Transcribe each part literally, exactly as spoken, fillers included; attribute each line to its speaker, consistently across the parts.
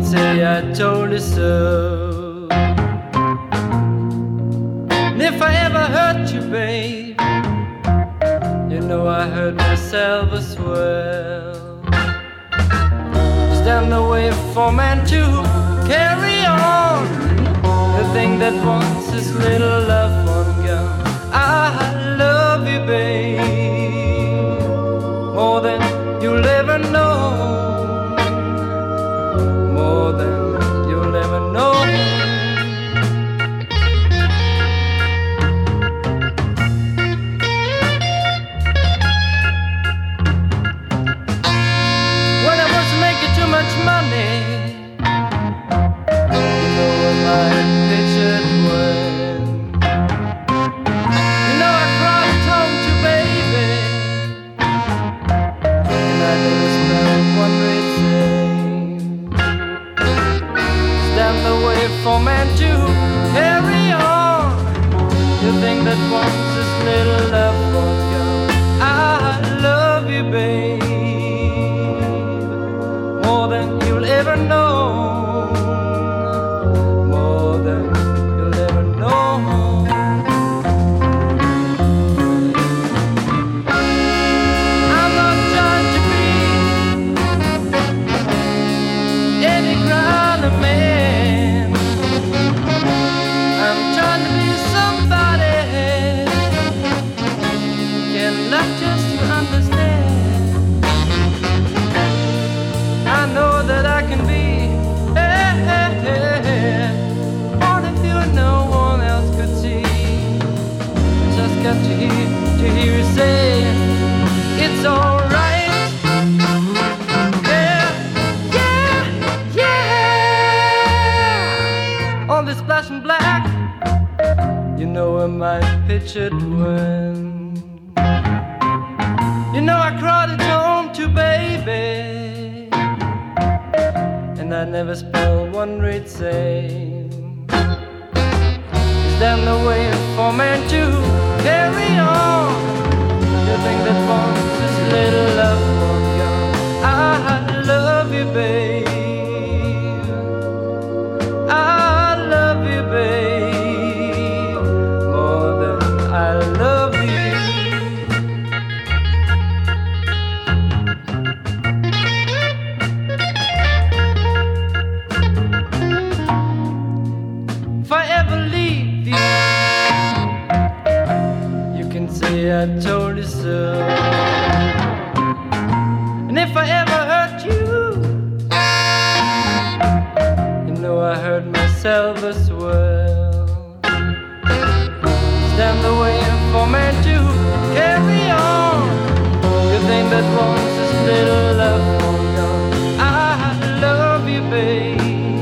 Speaker 1: say I told you so. And if I ever hurt you, babe, you know I hurt myself as well. Is there no way for man to carry on the thing that wants his little love one gone? I love you, babe, more than you'll ever know, more than you'll ever know. When I was making too much money, you know my picture when, you know I cried at home to baby, and I never spent one red cent. Is that the way for man to carry on? You think that wants this little love for you? I love you, babe, more than you'll ever know, more than you'll ever know. I'm not trying to be any kind of man. I'm trying to be somebody who can love just to understand. I know that I can be, hey, hey, hey, hey, one if you no one else could see. Just got to hear, to hear you say it's alright. Yeah, yeah, yeah. On this flashing black, you know am I pictured when, you know I cried at home to baby, and I never spelled one red saying. Is there no way for man to carry on? You think that wants this little love for you? I love you, babe, I love you, babe, more than I love you. If I ever leave you, you can say I told you so. And if I ever hurt you, you know I hurt myself as well. Stand the way for man to carry on. You think that wants this little love for you? I love you, babe,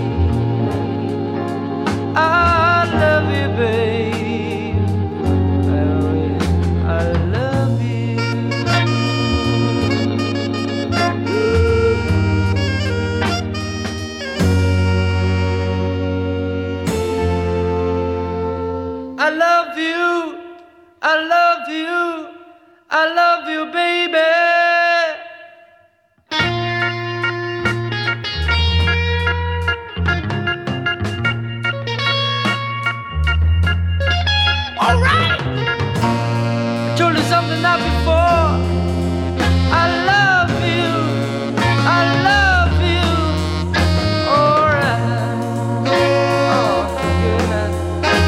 Speaker 1: I love you, babe, I, I love you. I love you, I love you, I love you, baby. I told you something now before. I love you, I love you. Alright, oh goodness.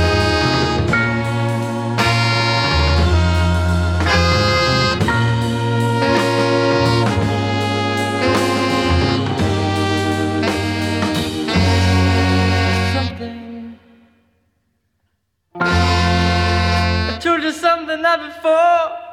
Speaker 1: Something. I told you something now before.